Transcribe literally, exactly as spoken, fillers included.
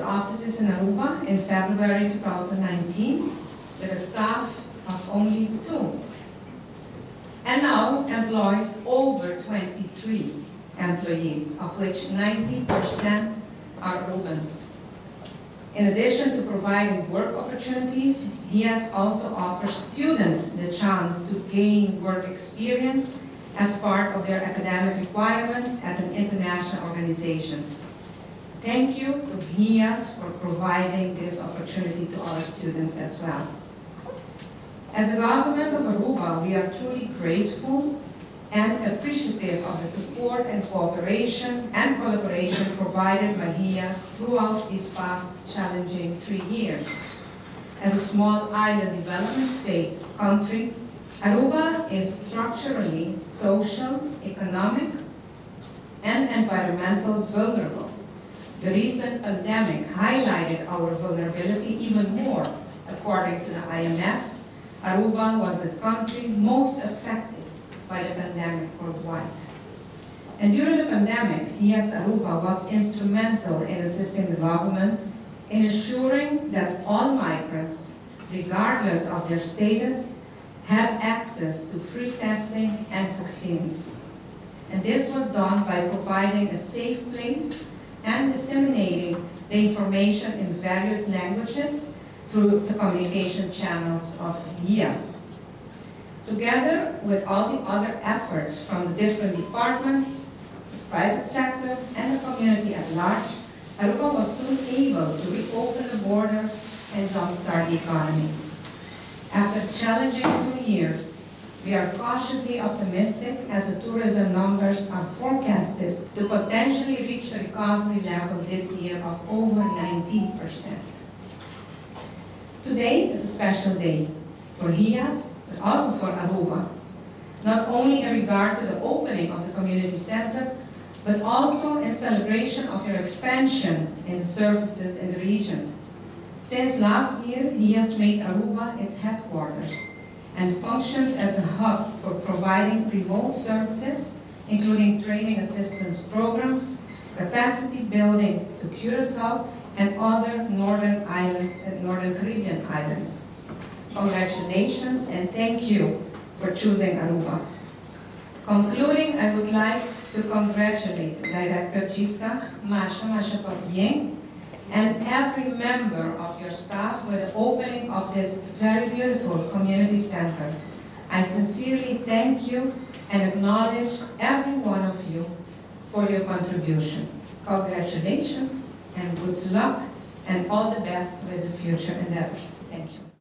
offices in Aruba in February two thousand nineteen with a staff of only two, and now employs over twenty-three employees, of which ninety percent are Arubans. In addition to providing work opportunities, H I A S also offers students the chance to gain work experience as part of their academic requirements at an international organization. Thank you to H I A S for providing this opportunity to our students as well. As a government of Aruba, we are truly grateful and appreciative of the support and cooperation and collaboration provided by H I A S throughout these past challenging three years. As a small island development state country, Aruba is structurally social, economic, and environmental vulnerable. The recent pandemic highlighted our vulnerability even more. According to the I M F, Aruba was the country most affected by the pandemic worldwide. And during the pandemic, H I A S Aruba was instrumental in assisting the government in ensuring that all migrants, regardless of their status, have access to free testing and vaccines. And this was done by providing a safe place and disseminating the information in various languages through the communication channels of H I A S. Together with all the other efforts from the different departments, the private sector, and the community at large, Aruba was soon able to reopen the borders and jumpstart the economy. After challenging two years, we are cautiously optimistic as the tourism numbers are forecasted to potentially reach a recovery level this year of over nineteen percent. Today is a special day for H I A S, but also for Aruba, not only in regard to the opening of the community center, but also in celebration of your expansion in services in the region. Since last year, H I A S made Aruba its headquarters and functions as a hub for providing remote services, including training assistance programs, capacity building to Curacao, and other Northern, island, uh, Northern Caribbean islands. Congratulations and thank you for choosing Aruba. Concluding, I would like to congratulate Director Jiftach, Masha Masha Papien, and every member of your staff with the opening of this very beautiful community center. I sincerely thank you and acknowledge every one of you for your contribution. Congratulations and good luck and all the best with the future endeavors. Thank you.